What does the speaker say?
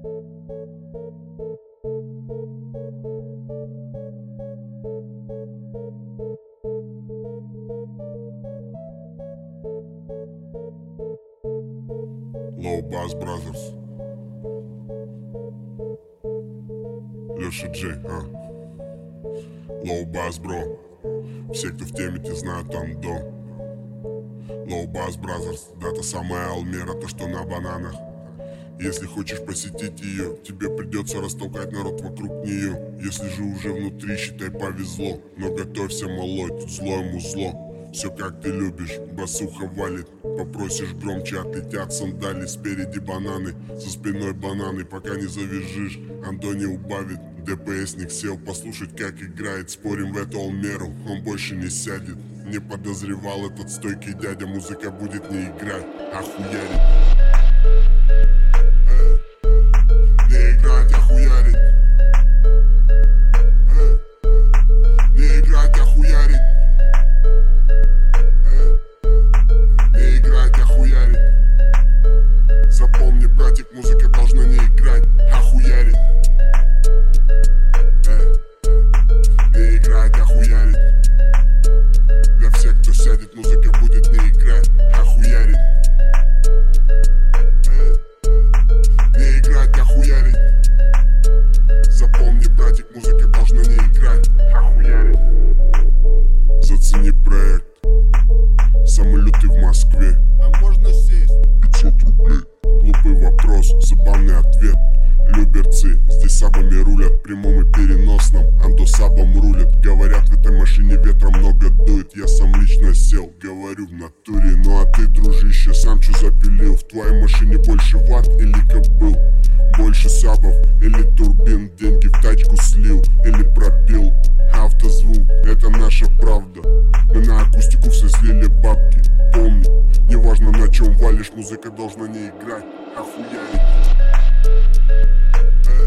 Low Bass Brothers, Леша Джей, Low Bass Bro. Все, кто в теме, те знают Андо. Low Bass Brothers, да, та самая Алмера, то, что на бананах. Если хочешь посетить ее, тебе придется растолкать народ вокруг нее. Если же уже внутри, считай, повезло. Но готовься, малой, тут злое музло. Все как ты любишь, басуха валит. Попросишь громче, отлетят сандали. Спереди бананы, со спиной бананы. Пока не завяжешь, Андо не убавит. ДПСник сел послушать, как играет. Спорим в эту Алмеру, он больше не сядет. Не подозревал этот стойкий дядя, музыка будет не играть, а хуярить. Не играть, а хуярить. Не играть, а хуярить. Не играть, а хуярить. Запомни, братик, музыка должна не играть, а хуярить. Не играть, а хуярить. Для всех, кто сядет, музыка будет не играть, а хуярить. Не играть, а хуярить. Запомни, братик, музыка должна не играть, а хуярить. Зацени проект. Самый лютый в Москве. А можно сесть? 500 рублей. Глупый вопрос, забавный ответ. Люберцы, здесь сабами рулят, прямом и переносном. Андо сабом рулят. Говорят, в этой машине ветра много дует. Я сам лично сел, говорю в натуре. Ну а ты, дружище, сам чё запилил? В твоей машине больше ватт или кобыл? Больше сабов или турбин? Деньги в тачку слил или пропил? Автозвук, это наша правда. Мы на акустику все слили бабки. Помни, неважно на чем валишь, музыка должна не играть, а хуярить.